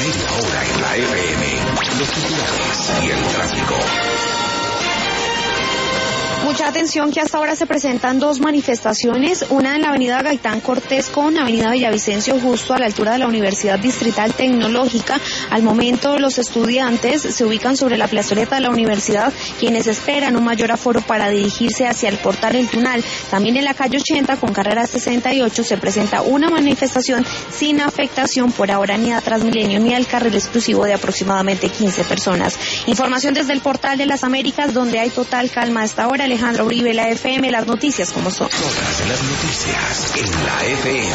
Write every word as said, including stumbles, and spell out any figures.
Media hora en la F M. Los titulares y el tráfico. Mucha atención que hasta ahora se presentan dos manifestaciones, una en la avenida Gaitán Cortés con avenida Villavicencio justo a la altura de la Universidad Distrital Tecnológica. Al momento los estudiantes se ubican sobre la plazoleta de la universidad, quienes esperan un mayor aforo para dirigirse hacia el portal El Tunal. También en la calle ochenta con carrera sesenta y ocho se presenta una manifestación sin afectación por ahora ni a Transmilenio ni al carril exclusivo de aproximadamente quince personas. Información desde el portal de las Américas, donde hay total calma a esta hora. Alejandro Uribe, la F M, las noticias como son. Todas las noticias en la F M.